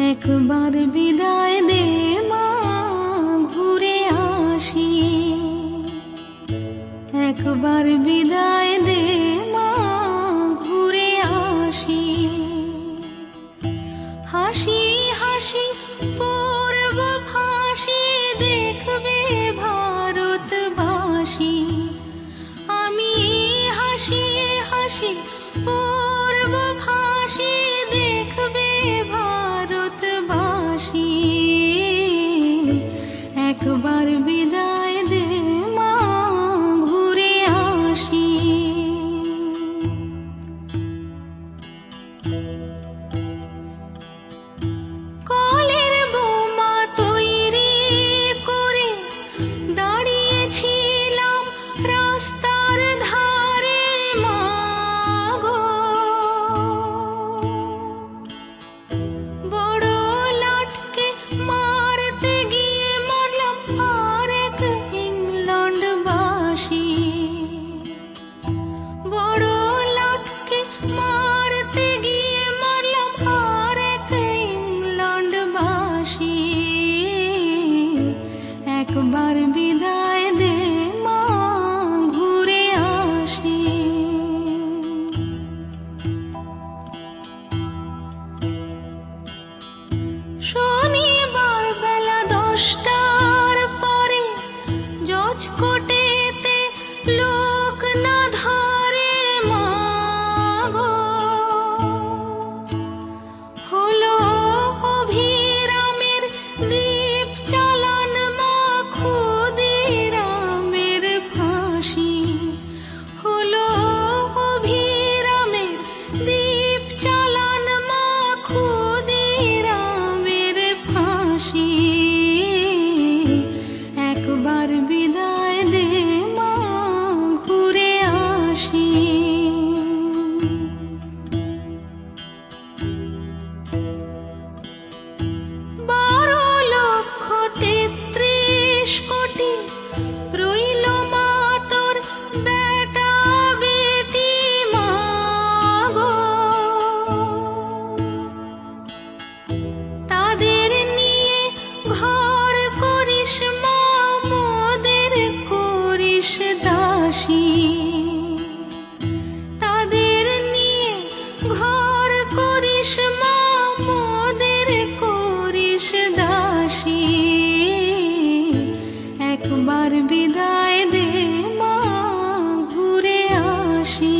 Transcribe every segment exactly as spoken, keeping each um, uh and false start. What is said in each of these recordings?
একবার বিদায় দে মা, ঘুরে আসি। একবার বিদায় দে মা, ঘুরে আসি। হাসি হাসি পূর্ব ভাসি, দেখবে ভারতবাসী। আমি হাসি হাসি পূর্ব ভাসি, দেখবে ভারতবাসী। একবার বিদায় দে মা, ঘুরে আসি। কলের বোমা তৈরি করে দাঁড়িয়েছিলাম রাস্তার ধারে মা গো। বড় লাটকে মারতে গিয়ে মারলাম আরেক ইংল্যান্ডবাসী। বড় লাটকে মারতে গিয়ে মারলাম আরেক ইংল্যান্ডবাসী। একবার বিদায় দে মা, ঘুরে আসি। শনিবার বেলা দশটার পরে জজকোটেতে লোক না ধরে মা গো। হলো অভিরামের দ্বীপ চালান মা, ক্ষুদিরামের ফাঁসি। হলো অভিরামের দ্বীপ চালান মা, ক্ষুদিরামের ফাঁসি। একবার বিদায় দে মা, ঘুরে আসি। বারো লক্ষ তেত্রিশ কোটি রইল মা তোর বেটা বেটি মা গো। তাদের নিয়ে ঘর করিস মা, মোদের করিস দাসী। তাদের নিয়ে ঘর করিস মা, মোদের করিস দাসী। একবার বিদায় দে মা, ঘুরে আসি।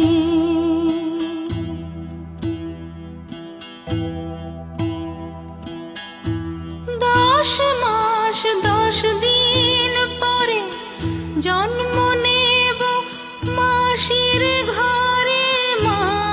দশ মাস দশ দিন পরে জন্ম নেব মাসির ঘরে মা